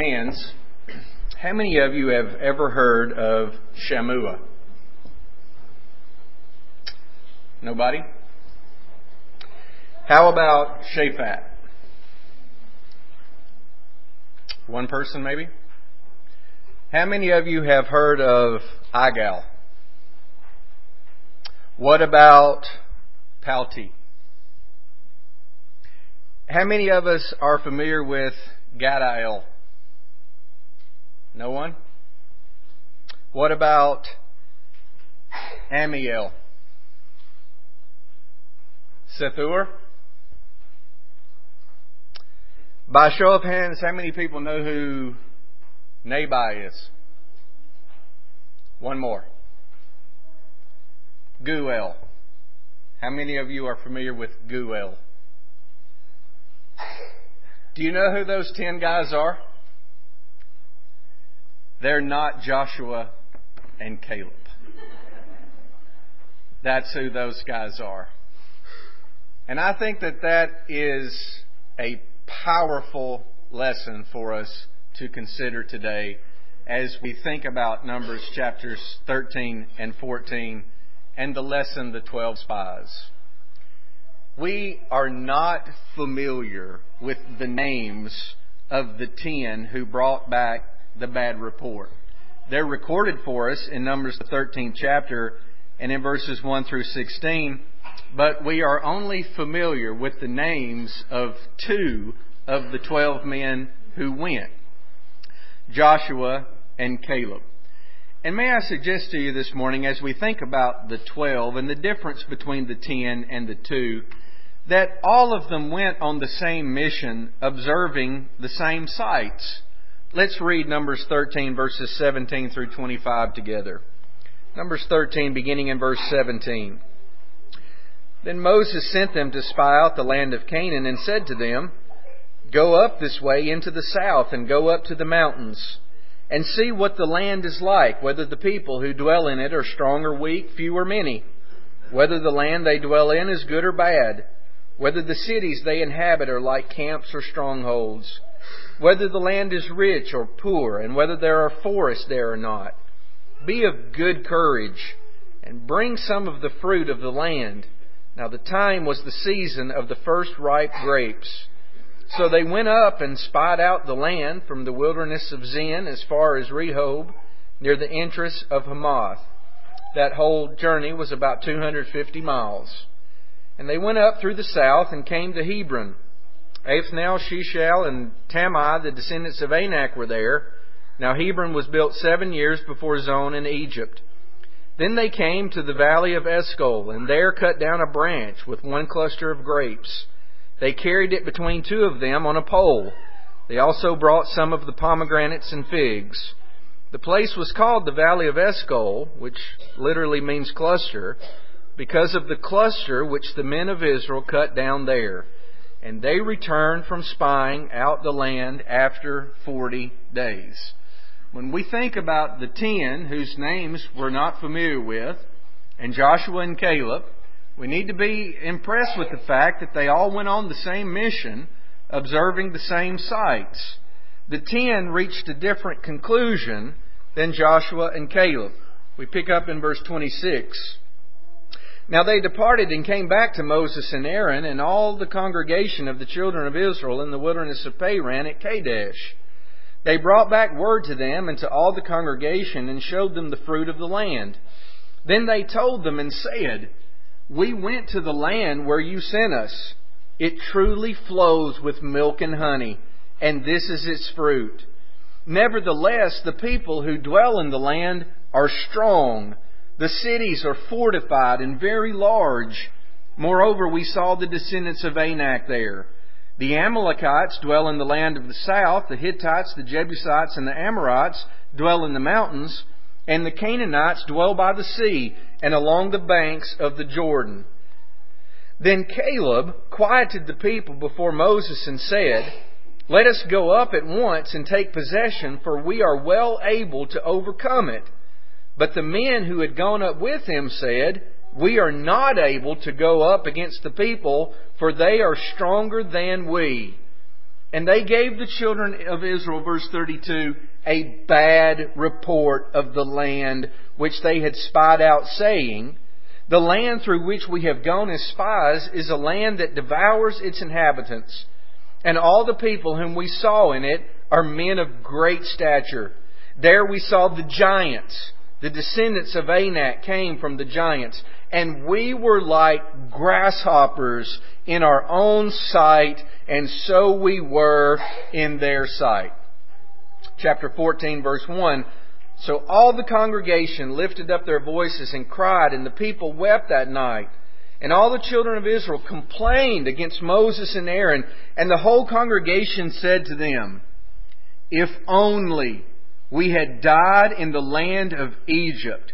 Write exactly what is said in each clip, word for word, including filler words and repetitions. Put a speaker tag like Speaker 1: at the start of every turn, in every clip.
Speaker 1: Hands. How many of you have ever heard of Shammua? Nobody? How about Shaphat? One person maybe? How many of you have heard of Igal? What about Palti? How many of us are familiar with Gadiel? No one? What about Amiel? Sethur? By show of hands, how many people know who Nabai is? One more. Guel. How many of you are familiar with Guel? Do you know who those ten guys are? They're not Joshua and Caleb. That's who those guys are. And I think that that is a powerful lesson for us to consider today as we think about Numbers chapters thirteen and fourteen and the lesson, the twelve spies. We are not familiar with the names of the ten who brought back the bad report. They're recorded for us in Numbers the thirteenth chapter and in verses one through sixteen, but we are only familiar with the names of two of the twelve men who went, Joshua and Caleb. And may I suggest to you this morning, as we think about the twelve and the difference between the ten and the two, that all of them went on the same mission, observing the same sights. Let's read Numbers thirteen, verses seventeen through twenty-five together. Numbers thirteen, beginning in verse seventeen. Then Moses sent them to spy out the land of Canaan and said to them, "Go up this way into the south and go up to the mountains and see what the land is like, whether the people who dwell in it are strong or weak, few or many, whether the land they dwell in is good or bad, whether the cities they inhabit are like camps or strongholds, whether the land is rich or poor, and whether there are forests there or not. Be of good courage, and bring some of the fruit of the land." Now the time was the season of the first ripe grapes. So they went up and spied out the land from the wilderness of Zin as far as Rehob, near the entrance of Hamath. That whole journey was about two hundred fifty miles. And they went up through the south and came to Hebron. Othniel, Shishal, and Tamai, the descendants of Anak, were there. Now Hebron was built seven years before Zon in Egypt. Then they came to the valley of Eshcol, and there cut down a branch with one cluster of grapes. They carried it between two of them on a pole. They also brought some of the pomegranates and figs. The place was called the Valley of Eshcol, which literally means cluster, because of the cluster which the men of Israel cut down there. And they returned from spying out the land after forty days. When we think about the ten whose names we're not familiar with, and Joshua and Caleb, we need to be impressed with the fact that they all went on the same mission, observing the same sights. The ten reached a different conclusion than Joshua and Caleb. We pick up in verse twenty-six. Now they departed and came back to Moses and Aaron and all the congregation of the children of Israel in the wilderness of Paran at Kadesh. They brought back word to them and to all the congregation and showed them the fruit of the land. Then they told them and said, "We went to the land where you sent us. It truly flows with milk and honey, and this is its fruit. Nevertheless, the people who dwell in the land are strong. The cities are fortified and very large. Moreover, we saw the descendants of Anak there. The Amalekites dwell in the land of the south. The Hittites, the Jebusites, and the Amorites dwell in the mountains. And the Canaanites dwell by the sea and along the banks of the Jordan." Then Caleb quieted the people before Moses and said, "Let us go up at once and take possession, for we are well able to overcome it." But the men who had gone up with him said, "We are not able to go up against the people, for they are stronger than we." And they gave the children of Israel, verse thirty-two, a bad report of the land which they had spied out, saying, the land through which we have gone as spies is a land that devours its inhabitants. And all the people whom we saw in it are men of great stature. There we saw the giants. The descendants of Anak came from the giants. And we were like grasshoppers in our own sight, and so we were in their sight. Chapter fourteen, verse one. So all the congregation lifted up their voices and cried, and the people wept that night. And all the children of Israel complained against Moses and Aaron, and the whole congregation said to them, if only we had died in the land of Egypt,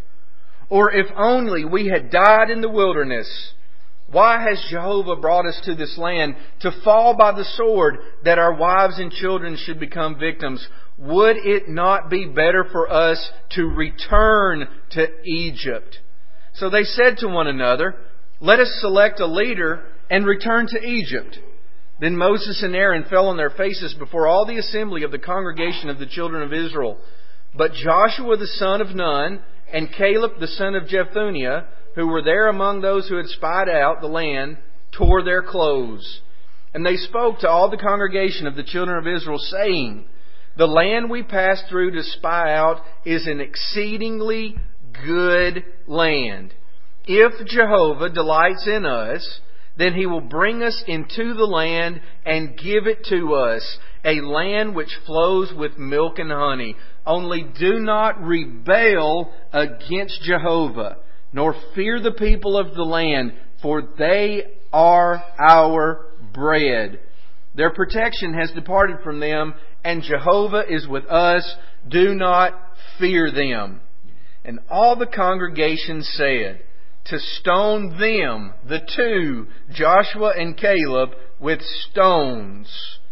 Speaker 1: or if only we had died in the wilderness. Why has Jehovah brought us to this land to fall by the sword, that our wives and children should become victims? Would it not be better for us to return to Egypt? So they said to one another, let us select a leader and return to Egypt. Then Moses and Aaron fell on their faces before all the assembly of the congregation of the children of Israel. But Joshua the son of Nun and Caleb the son of Jephunneh, who were there among those who had spied out the land, tore their clothes. And they spoke to all the congregation of the children of Israel, saying, the land we passed through to spy out is an exceedingly good land. If Jehovah delights in us, then He will bring us into the land and give it to us, a land which flows with milk and honey. Only do not rebel against Jehovah, nor fear the people of the land, for they are our bread. Their protection has departed from them, and Jehovah is with us. Do not fear them. And all the congregation said, to stone them, the two, Joshua and Caleb, with stones.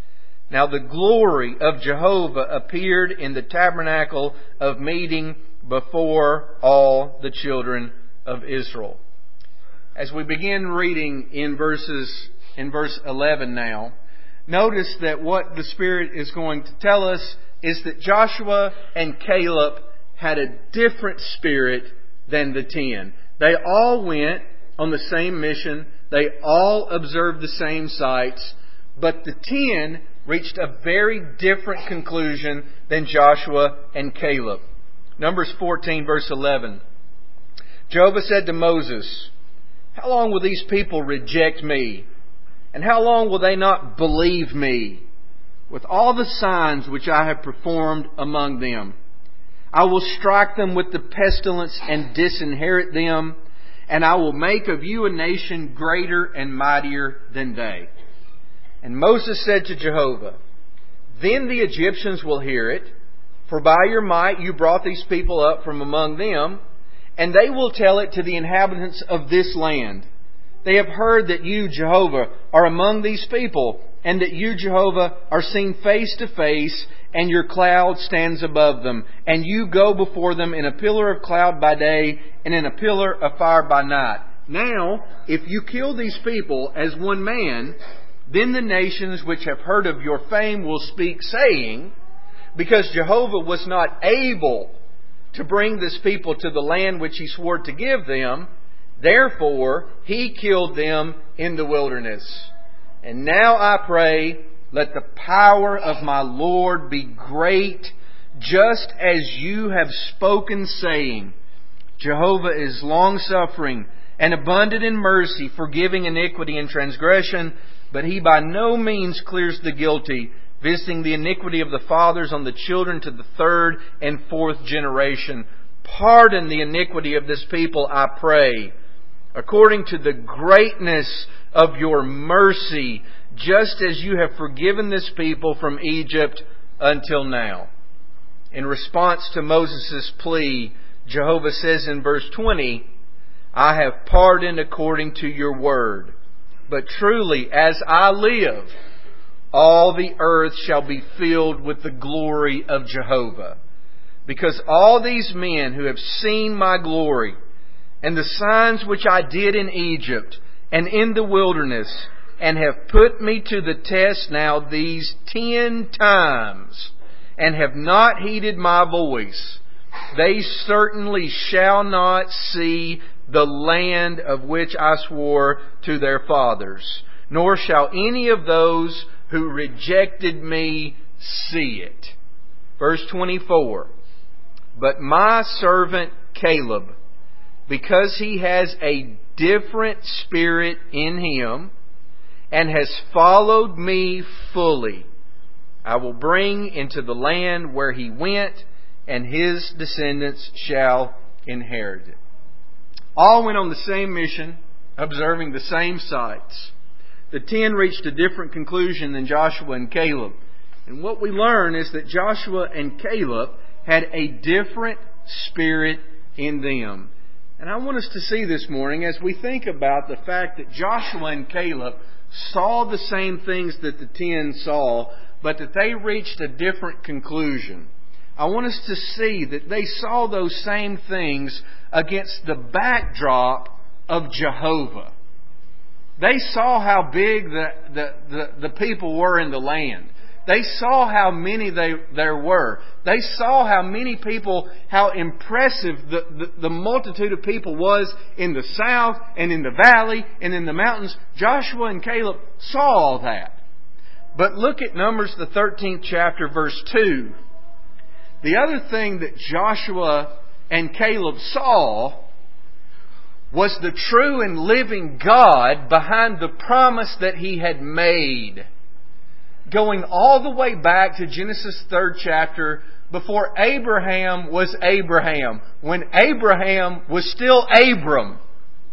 Speaker 1: Now the glory of Jehovah appeared in the tabernacle of meeting before all the children of Israel. As we begin reading in verses in verse eleven now, notice that what the Spirit is going to tell us is that Joshua and Caleb had a different spirit than the ten. They all went on the same mission. They all observed the same sights. But the ten reached a very different conclusion than Joshua and Caleb. Numbers fourteen, verse eleven. Jehovah said to Moses, how long will these people reject me? And how long will they not believe me? With all the signs which I have performed among them, I will strike them with the pestilence and disinherit them, and I will make of you a nation greater and mightier than they. And Moses said to Jehovah, then the Egyptians will hear it, for by your might you brought these people up from among them, and they will tell it to the inhabitants of this land. They have heard that you, Jehovah, are among these people, and that you, Jehovah, are seen face to face, and your cloud stands above them, and you go before them in a pillar of cloud by day, and in a pillar of fire by night. Now, if you kill these people as one man, then the nations which have heard of your fame will speak, saying, because Jehovah was not able to bring this people to the land which He swore to give them, therefore He killed them in the wilderness. And now I pray, let the power of my Lord be great, just as you have spoken, saying, Jehovah is long-suffering and abundant in mercy, forgiving iniquity and transgression, but He by no means clears the guilty, visiting the iniquity of the fathers on the children to the third and fourth generation. Pardon the iniquity of this people, I pray, according to the greatness of your mercy, just as you have forgiven this people from Egypt until now. In response to Moses' plea, Jehovah says in verse twenty, I have pardoned according to your word. But truly, as I live, all the earth shall be filled with the glory of Jehovah. Because all these men who have seen my glory and the signs which I did in Egypt and in the wilderness and have put me to the test now these ten times, and have not heeded my voice, they certainly shall not see the land of which I swore to their fathers, nor shall any of those who rejected me see it. Verse twenty-four. But my servant Caleb, because he has a different spirit in him, and has followed me fully, I will bring into the land where he went, and his descendants shall inherit it. All went on the same mission, observing the same sights. The ten reached a different conclusion than Joshua and Caleb. And what we learn is that Joshua and Caleb had a different spirit in them. And I want us to see this morning, as we think about the fact that Joshua and Caleb saw the same things that the ten saw, but that they reached a different conclusion. I want us to see that they saw those same things against the backdrop of Jehovah. They saw how big the, the, the, the people were in the land. They saw how many they, there were. They saw how many people, how impressive the, the, the multitude of people was in the south and in the valley and in the mountains. Joshua and Caleb saw all that. But look at Numbers, the thirteenth chapter, verse two. The other thing that Joshua and Caleb saw was the true and living God behind the promise that He had made. Going all the way back to Genesis third chapter, before Abraham was Abraham, when Abraham was still Abram.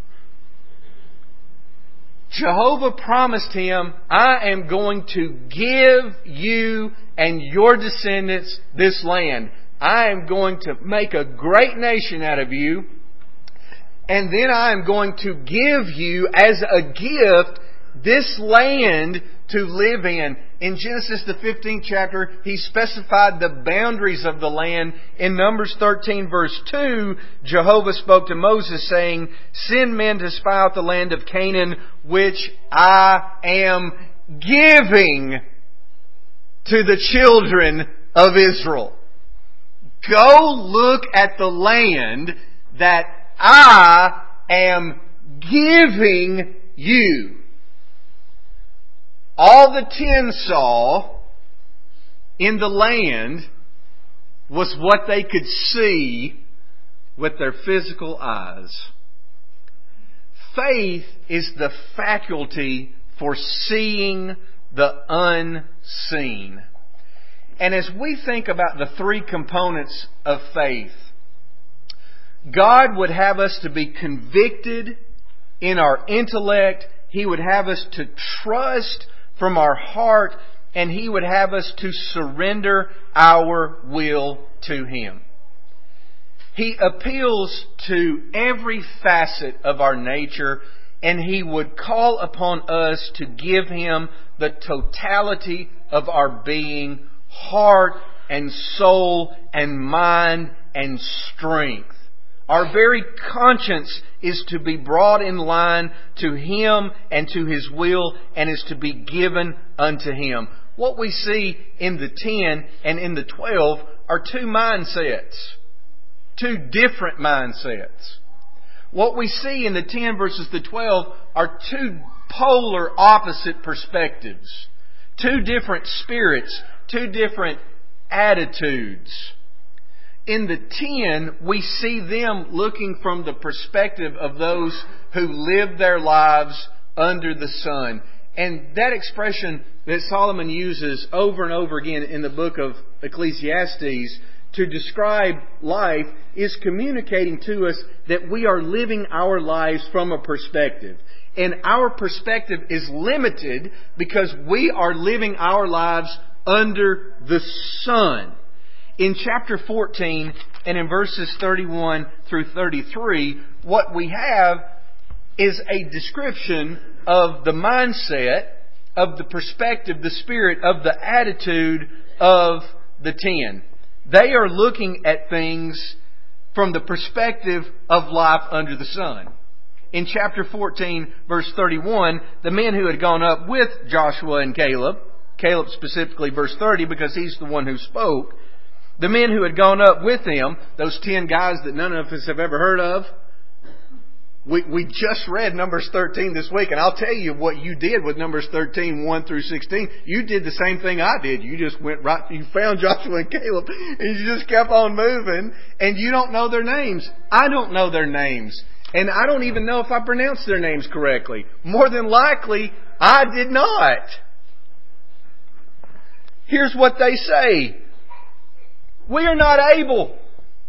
Speaker 1: Jehovah promised him, I am going to give you and your descendants this land. I am going to make a great nation out of you. And then I am going to give you as a gift this land to live in. In Genesis the fifteenth chapter, He specified the boundaries of the land. In Numbers thirteen verse two, Jehovah spoke to Moses saying, send men to spy out the land of Canaan, which I am giving to the children of Israel. Go look at the land that I am giving you. All the ten saw in the land was what they could see with their physical eyes. Faith is the faculty for seeing the unseen. And as we think about the three components of faith, God would have us to be convicted in our intellect. He would have us to trust from our heart, and He would have us to surrender our will to Him. He appeals to every facet of our nature, and He would call upon us to give Him the totality of our being, heart and soul and mind and strength. Our very conscience is to be brought in line to Him and to His will, and is to be given unto Him. What we see in the ten and in the twelve are two mindsets. Two different mindsets. What we see in the ten versus the twelve are two polar opposite perspectives. Two different spirits. Two different attitudes. In the ten, we see them looking from the perspective of those who live their lives under the sun. And that expression that Solomon uses over and over again in the book of Ecclesiastes to describe life is communicating to us that we are living our lives from a perspective. And our perspective is limited because we are living our lives under the sun. In chapter fourteen and in verses thirty-one through thirty-three, what we have is a description of the mindset, of the perspective, the spirit, of the attitude of the ten. They are looking at things from the perspective of life under the sun. In chapter fourteen, verse thirty-one, the men who had gone up with Joshua and Caleb, Caleb specifically verse thirty because he's the one who spoke, the men who had gone up with him, those ten guys that none of us have ever heard of, we, we just read Numbers thirteen this week, and I'll tell you what you did with Numbers thirteen, one through sixteen. You did the same thing I did. You just went right, you found Joshua and Caleb, and you just kept on moving, and you don't know their names. I don't know their names. And I don't even know if I pronounced their names correctly. More than likely, I did not. Here's what they say. We are not able.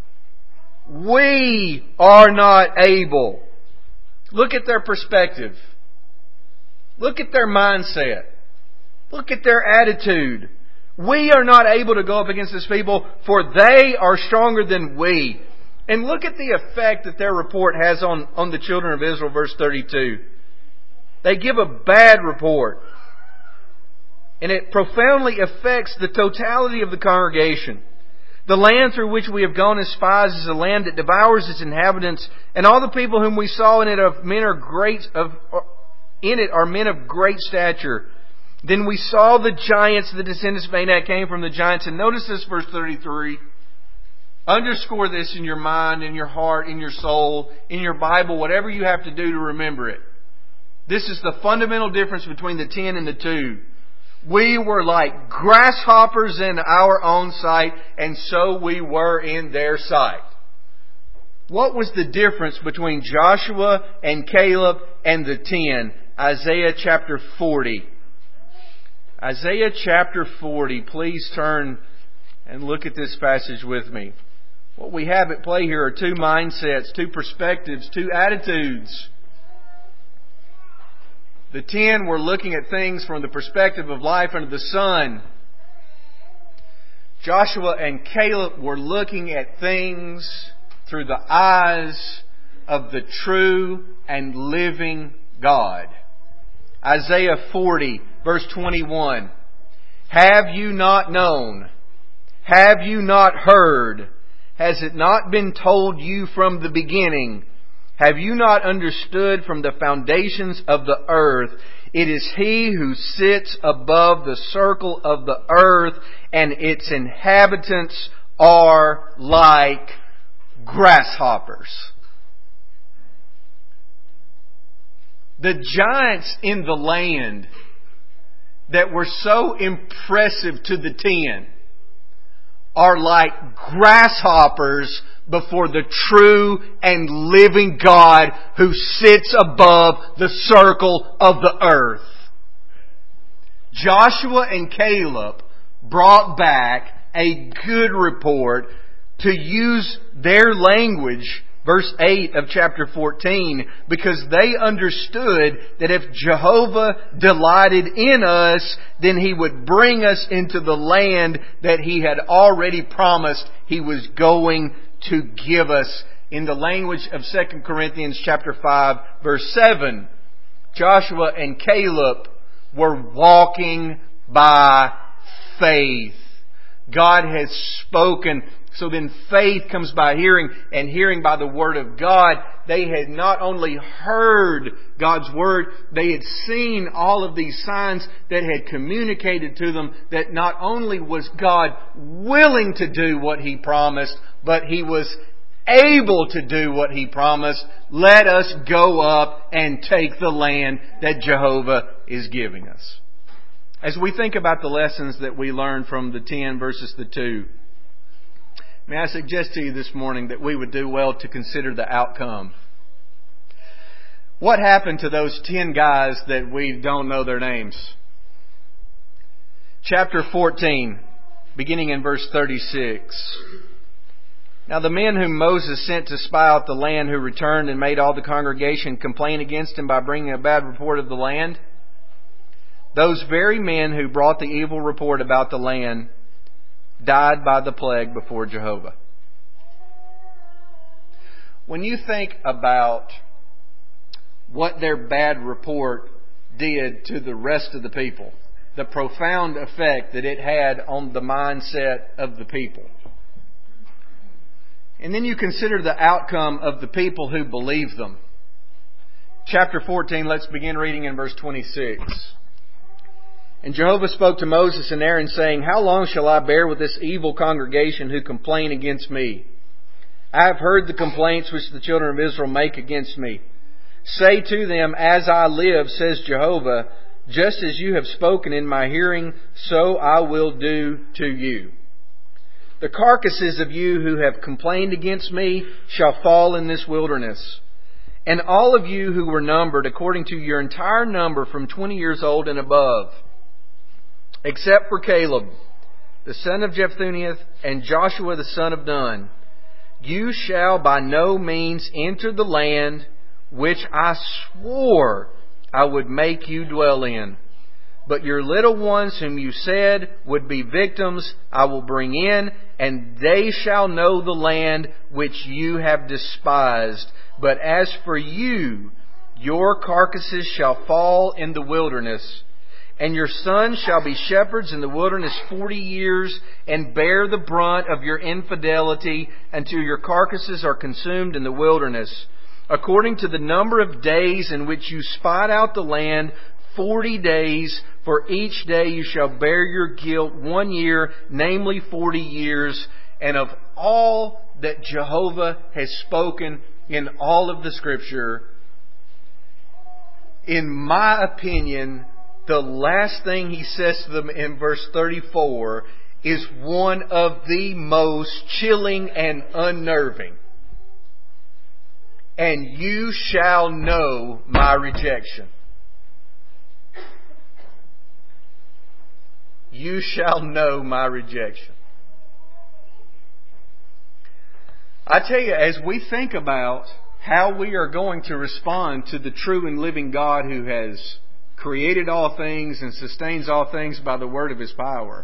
Speaker 1: We are not able. Look at their perspective. Look at their mindset. Look at their attitude. We are not able to go up against this people, for they are stronger than we. And look at the effect that their report has on, on the children of Israel, verse thirty-two. They give a bad report. And it profoundly affects the totality of the congregation. The land through which we have gone as spies is a land that devours its inhabitants, and all the people whom we saw in it of men are great of in it are men of great stature. Then we saw the giants, the descendants of Anak came from the giants. And notice this, verse thirty-three. Underscore this in your mind, in your heart, in your soul, in your Bible, whatever you have to do to remember it. This is the fundamental difference between the ten and the two. We were like grasshoppers in our own sight, and so we were in their sight. What was the difference between Joshua and Caleb and the ten? Isaiah chapter forty. Isaiah chapter forty. Please turn and look at this passage with me. What we have at play here are two mindsets, two perspectives, two attitudes. The ten were looking at things from the perspective of life under the sun. Joshua and Caleb were looking at things through the eyes of the true and living God. Isaiah forty, verse twenty-one. Have you not known? Have you not heard? Has it not been told you from the beginning? Have you not understood from the foundations of the earth? It is He who sits above the circle of the earth, and its inhabitants are like grasshoppers. The giants in the land that were so impressive to the ten are like grasshoppers before the true and living God who sits above the circle of the earth. Joshua and Caleb brought back a good report, to use their language, verse eight of chapter fourteen, because they understood that if Jehovah delighted in us, then He would bring us into the land that He had already promised He was going to give us. In the language of Second Corinthians chapter five, verse seven, Joshua and Caleb were walking by faith. God has spoken. So then faith comes by hearing, and hearing by the Word of God. They had not only heard God's Word, they had seen all of these signs that had communicated to them that not only was God willing to do what He promised, but He was able to do what He promised. Let us go up and take the land that Jehovah is giving us. As we think about the lessons that we learned from the ten versus the two, may I suggest to you this morning that we would do well to consider the outcome. What happened to those ten guys that we don't know their names? Chapter fourteen, beginning in verse thirty-six. Now the men whom Moses sent to spy out the land, who returned and made all the congregation complain against him by bringing a bad report of the land, those very men who brought the evil report about the land died by the plague before Jehovah. When you think about what their bad report did to the rest of the people, the profound effect that it had on the mindset of the people, and then you consider the outcome of the people who believed them, chapter fourteen, let's begin reading in verse twenty-six. And Jehovah spoke to Moses and Aaron, saying, How long shall I bear with this evil congregation who complain against me? I have heard the complaints which the children of Israel make against me. Say to them, As I live, says Jehovah, just as you have spoken in my hearing, so I will do to you. The carcasses of you who have complained against me shall fall in this wilderness. And all of you who were numbered according to your entire number from twenty years old and above, except for Caleb, the son of Jephunneh, and Joshua the son of Nun, you shall by no means enter the land which I swore I would make you dwell in. But your little ones whom you said would be victims I will bring in, and they shall know the land which you have despised. But as for you, your carcasses shall fall in the wilderness, and your sons shall be shepherds in the wilderness forty years, and bear the brunt of your infidelity until your carcasses are consumed in the wilderness. According to the number of days in which you spied out the land, forty days, for each day you shall bear your guilt one year, namely forty years. And of all that Jehovah has spoken in all of the Scripture, in my opinion, the last thing He says to them in verse thirty-four is one of the most chilling and unnerving. And you shall know my rejection. You shall know my rejection. I tell you, as we think about how we are going to respond to the true and living God who has created all things and sustains all things by the word of His power,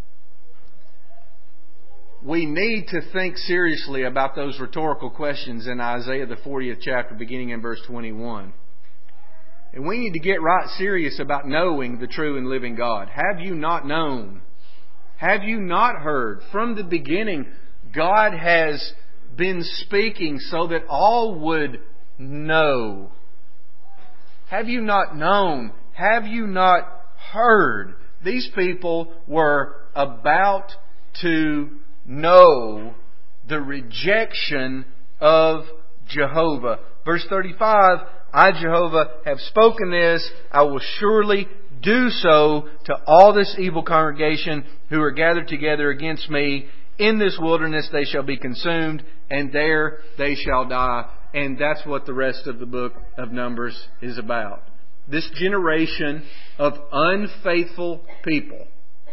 Speaker 1: we need to think seriously about those rhetorical questions in Isaiah the fortieth chapter, beginning in verse twenty-one. And we need to get right serious about knowing the true and living God. Have you not known? Have you not heard? From the beginning, God has been speaking so that all would know. Have you not known? Have you not heard? These people were about to know the rejection of Jehovah. Verse thirty-five, I, Jehovah, have spoken this. I will surely do so to all this evil congregation who are gathered together against me. In this wilderness they shall be consumed, and there they shall die. And that's what the rest of the book of Numbers is about. This generation of unfaithful people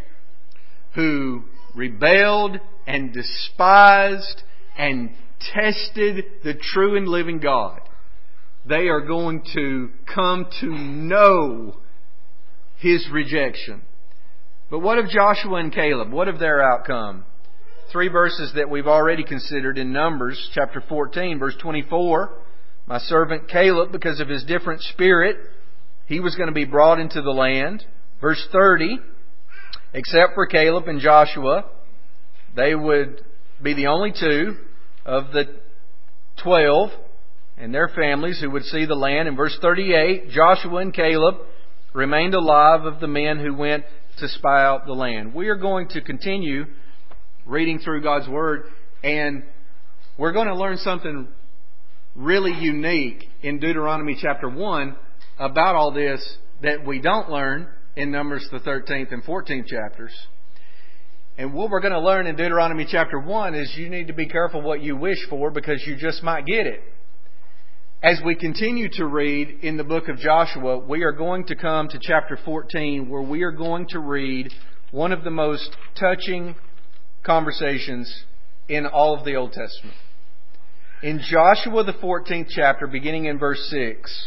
Speaker 1: who rebelled and despised and tested the true and living God. They are going to come to know His rejection. But what of Joshua and Caleb? What of their outcome? Three verses that we've already considered in Numbers chapter fourteen, verse twenty-four. My servant Caleb, because of his different spirit, he was going to be brought into the land. Verse thirty, except for Caleb and Joshua, they would be the only two of the twelve and their families who would see the land. In verse thirty-eight, Joshua and Caleb remained alive of the men who went to spy out the land. We are going to continue reading through God's Word, and we're going to learn something really unique in Deuteronomy chapter one about all this that we don't learn in Numbers the thirteenth and fourteenth chapters. And what we're going to learn in Deuteronomy chapter one is you need to be careful what you wish for, because you just might get it. As we continue to read in the book of Joshua, we are going to come to chapter fourteen, where we are going to read one of the most touching conversations in all of the Old Testament. In Joshua the fourteenth chapter, beginning in verse six,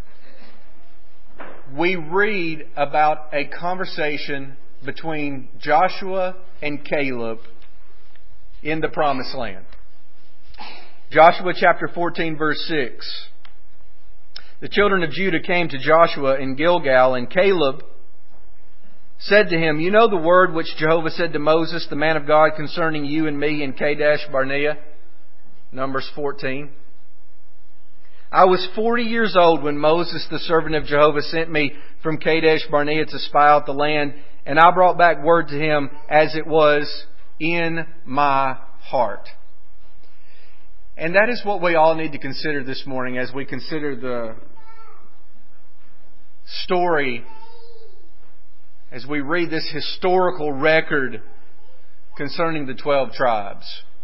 Speaker 1: we read about a conversation between Joshua and Caleb in the Promised Land. Joshua chapter fourteen, verse six. The children of Judah came to Joshua in Gilgal, and Caleb said to him, You know the word which Jehovah said to Moses, the man of God, concerning you and me in Kadesh Barnea? Numbers fourteen. I was forty years old when Moses, the servant of Jehovah, sent me from Kadesh Barnea to spy out the land, and I brought back word to him as it was in my heart. And that is what we all need to consider this morning as we consider the story, as we read this historical record concerning the twelve tribes.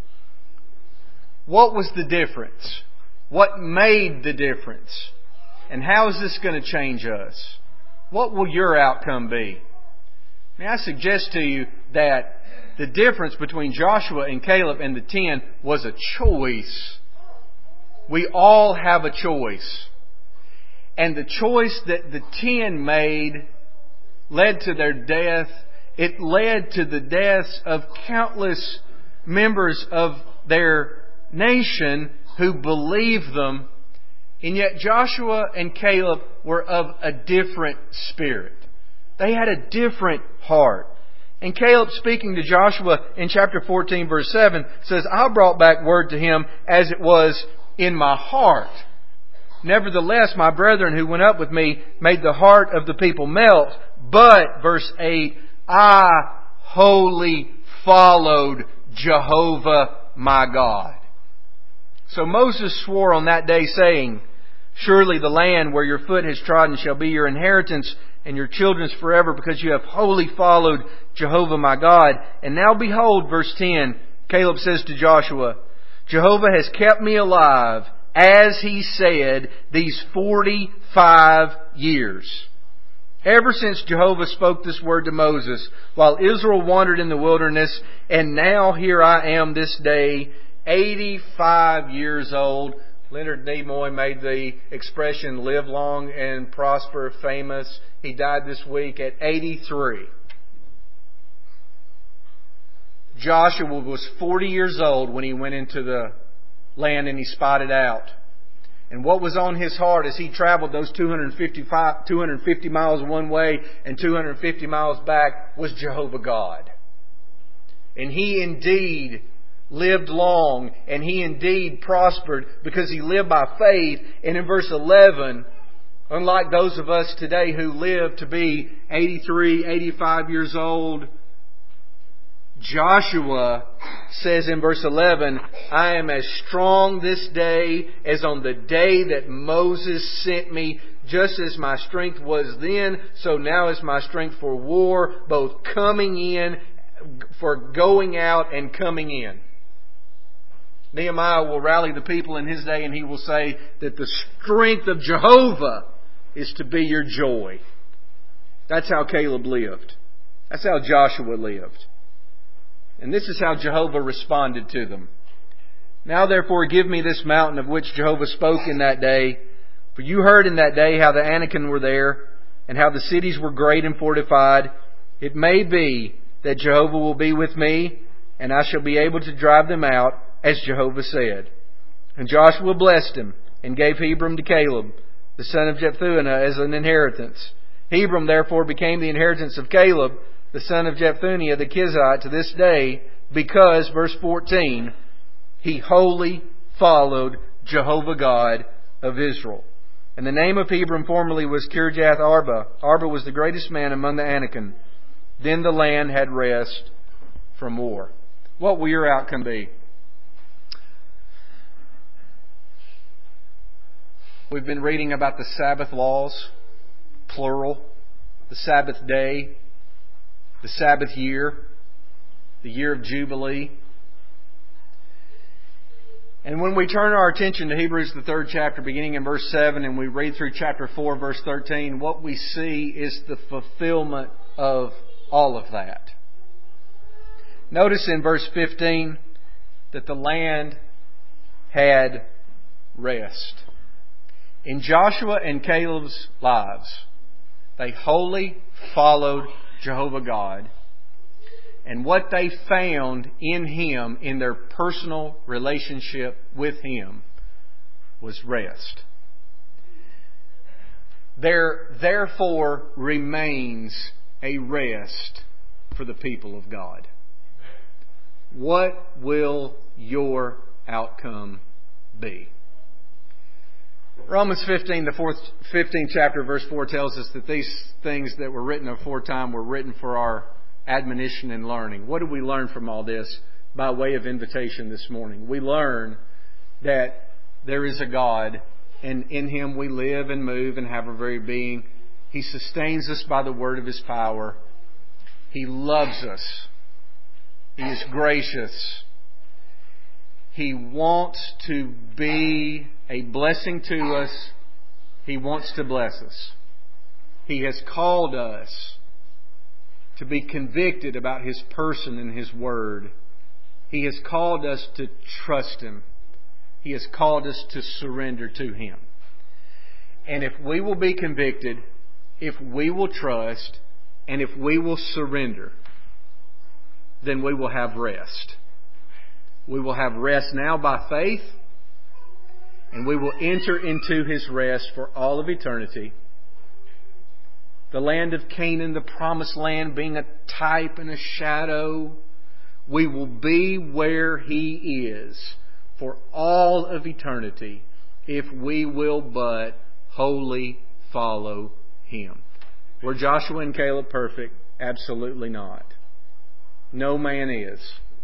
Speaker 1: What was the difference? What made the difference? And how is this going to change us? What will your outcome be? May I suggest to you that the difference between Joshua and Caleb and the ten was a choice. We all have a choice. And the choice that the ten made led to their death. It led to the deaths of countless members of their nation who believed them. And yet Joshua and Caleb were of a different spirit. They had a different heart. And Caleb, speaking to Joshua in chapter fourteen, verse seven, says, I brought back word to him as it was in my heart. Nevertheless, my brethren who went up with me made the heart of the people melt. But, verse eight, I wholly followed Jehovah my God. So Moses swore on that day, saying, surely the land where your foot has trodden shall be your inheritance and your children's forever, because you have wholly followed Jehovah my God. And now behold, verse ten, Caleb says to Joshua, Jehovah has kept me alive, as He said, these forty-five years. Ever since Jehovah spoke this word to Moses, while Israel wandered in the wilderness, and now here I am this day, eighty-five years old. Leonard Nimoy made the expression, live long and prosper, famous. He died this week at eighty-three. Joshua was forty years old when he went into the land and he spied it out. And what was on his heart as he traveled those two hundred fifty miles one way and two hundred fifty miles back was Jehovah God. And he indeed lived long, and he indeed prospered because he lived by faith. And in verse eleven, unlike those of us today who live to be eighty-three, eighty-five years old, Joshua says in verse eleven, I am as strong this day as on the day that Moses sent me. Just as my strength was then, so now is my strength for war, both coming in, for going out and coming in. Nehemiah will rally the people in his day and he will say that the strength of Jehovah is to be your joy. That's how Caleb lived. That's how Joshua lived. And this is how Jehovah responded to them. Now therefore give me this mountain of which Jehovah spoke in that day. For you heard in that day how the Anakim were there, and how the cities were great and fortified. It may be that Jehovah will be with me, and I shall be able to drive them out, as Jehovah said. And Joshua blessed him, and gave Hebron to Caleb, the son of Jephunneh, as an inheritance. Hebron therefore became the inheritance of Caleb, the son of Jephunneh the Kizite, to this day, because, verse fourteen, he wholly followed Jehovah God of Israel. And the name of Hebron formerly was Kirjath Arba. Arba was the greatest man among the Anakim. Then the land had rest from war. What will your outcome be? We've been reading about the Sabbath laws, plural, the Sabbath day, the Sabbath year, the year of Jubilee. And when we turn our attention to Hebrews, the third chapter, beginning in verse seven, and we read through chapter four, verse thirteen, what we see is the fulfillment of all of that. Notice in verse fifteen that the land had rest. In Joshua and Caleb's lives, they wholly followed Jehovah God. And what they found in Him, in their personal relationship with Him, was rest. There therefore remains a rest for the people of God. What will your outcome be? Romans fifteen, the fourth, fifteenth chapter, verse four tells us that these things that were written aforetime were written for our admonition and learning. What do we learn from all this by way of invitation this morning? We learn that there is a God, and in Him we live and move and have our very being. He sustains us by the word of His power. He loves us. He is gracious. He wants to be a blessing to us. He wants to bless us. He has called us to be convicted about His person and His word. He has called us to trust Him. He has called us to surrender to Him. And if we will be convicted, if we will trust, and if we will surrender, then we will have rest. We will have rest now by faith, and we will enter into His rest for all of eternity. The land of Canaan, the promised land, being a type and a shadow, we will be where He is for all of eternity if we will but wholly follow Him. Were Joshua and Caleb perfect? Absolutely not. No man is.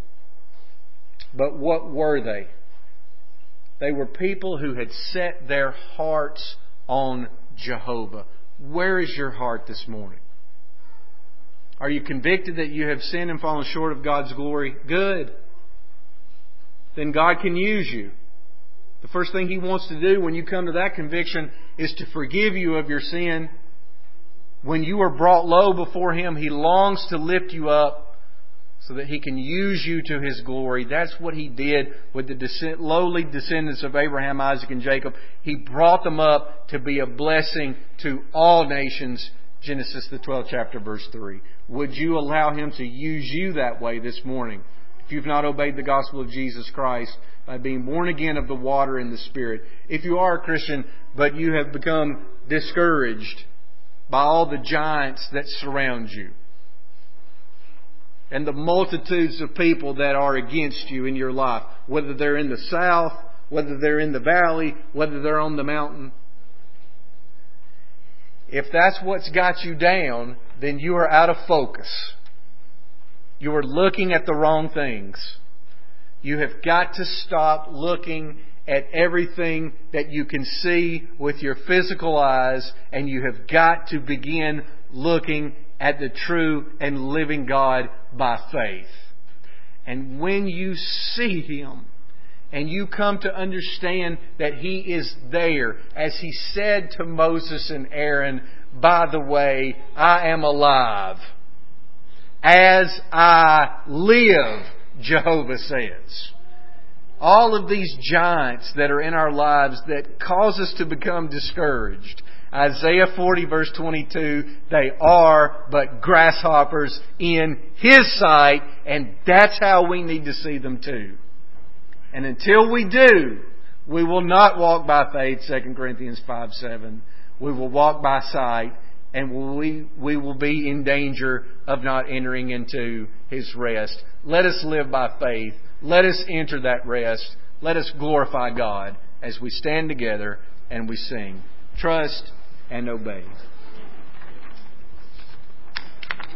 Speaker 1: But what were they? They were people who had set their hearts on Jehovah. Where is your heart this morning? Are you convicted that you have sinned and fallen short of God's glory? Good. Then God can use you. The first thing He wants to do when you come to that conviction is to forgive you of your sin. When you are brought low before Him, He longs to lift you up so that He can use you to His glory. That's what He did with the descend- lowly descendants of Abraham, Isaac, and Jacob. He brought them up to be a blessing to all nations. Genesis, the twelfth chapter, verse three. Would you allow Him to use you that way this morning? If you've not obeyed the gospel of Jesus Christ by being born again of the water and the Spirit. If you are a Christian, but you have become discouraged by all the giants that surround you, and the multitudes of people that are against you in your life, whether they're in the south, whether they're in the valley, whether they're on the mountain. If that's what's got you down, then you are out of focus. You are looking at the wrong things. You have got to stop looking at everything that you can see with your physical eyes, and you have got to begin looking at the true and living God by faith. And when you see Him and you come to understand that He is there, as He said to Moses and Aaron, by the way, I am alive. As I live, Jehovah says. All of these giants that are in our lives that cause us to become discouraged. Isaiah forty verse twenty-two, they are but grasshoppers in His sight, and that's how we need to see them too. And until we do, we will not walk by faith, Second Corinthians five seven. We will walk by sight, and we, we will be in danger of not entering into His rest. Let us live by faith. Let us enter that rest. Let us glorify God as we stand together and we sing. Trust and obey.